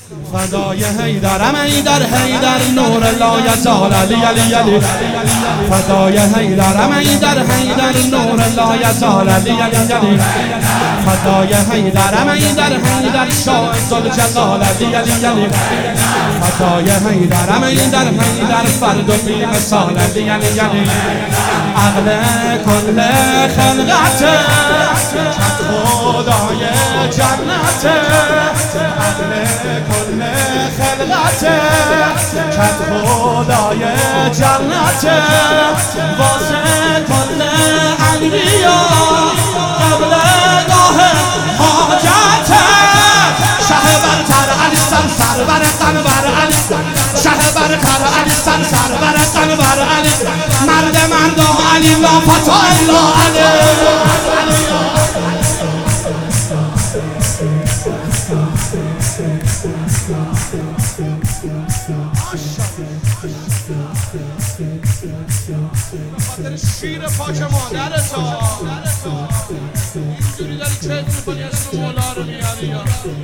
فدای حیدرم حیدر حیدر نور لا یزال علی علی علی فدای حیدرم حیدر حیدر نور لا یزال علی علی علی فدای حیدرم حیدر حیدر شاه ذوالجلال علی علی علی فدای حیدرم حیدر حیدر فرد و بی مثال علی علی علی عقل کل خلقت خدای جنت عقل کل خلقت کت خدای جنت واسه کل انبیا قبل گاه حاجت شه برتر علی سر بر قنبر علی شه برتر علی سر بر قنبر علی مرد علی لا فتا الا علی خاطر شیر پاک مادرتا اینجوری داری چه میکنی اسم مولا رو میاری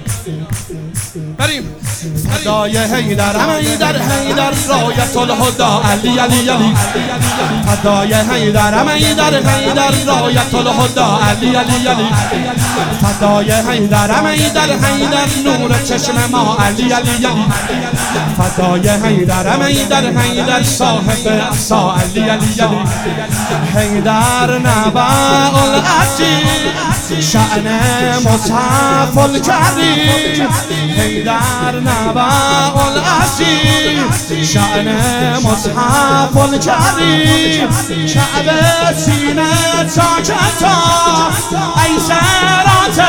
بریم فدای حیدرم حیدر حیدر رایت الهدا علی علی علی فدای حیدرم حیدر حیدر رایت الهدا علی علی علی فدای حیدرم حیدر حیدر نور چشم ما علی علی علی فدای حیدرم حیدر حیدر صاحب عصا علی علی علی حیدر نبع العزیز شأن مصحف الکریم حیدر نبع العزیز شأن مصحف الکریم کعبه سینه ساکتا ای سرات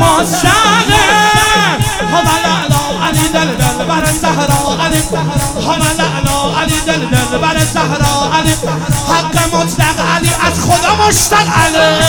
مستقیم حمل علی دل دل بر زهرا علی حمل علی دل دل بر زهرا علی حق مطلق علی از خدا مشتاق علی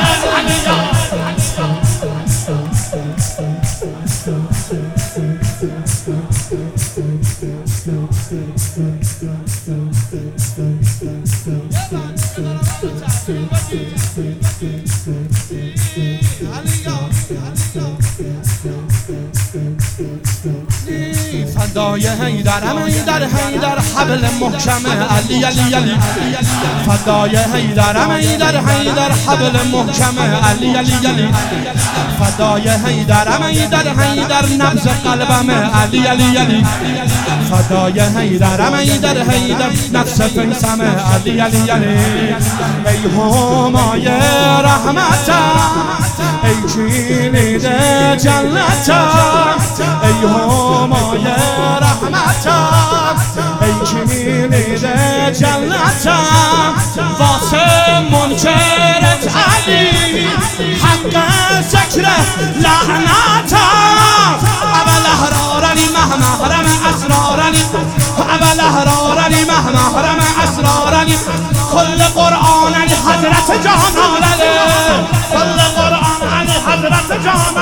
فدای حیدرم حیدر حیدر حبل محکم علی علی علی فدای حیدرم حیدر حیدر حبل محکم علی علی علی فدای حیدرم حیدر حیدر نبض قلبم علی علی علی فدای حیدرم حیدر حیدر نفس فیسم علی علی علی ای همای رحمت ای کلید جنت ای همای رحمت ای کلید جنت واسه منکرت علی حق ذکر لعنت اول احرارنی محرم اسرارنی اول احرارنی محرم اسرارنی کل قرآن حضرت جان علی کل قرآن حضرت جان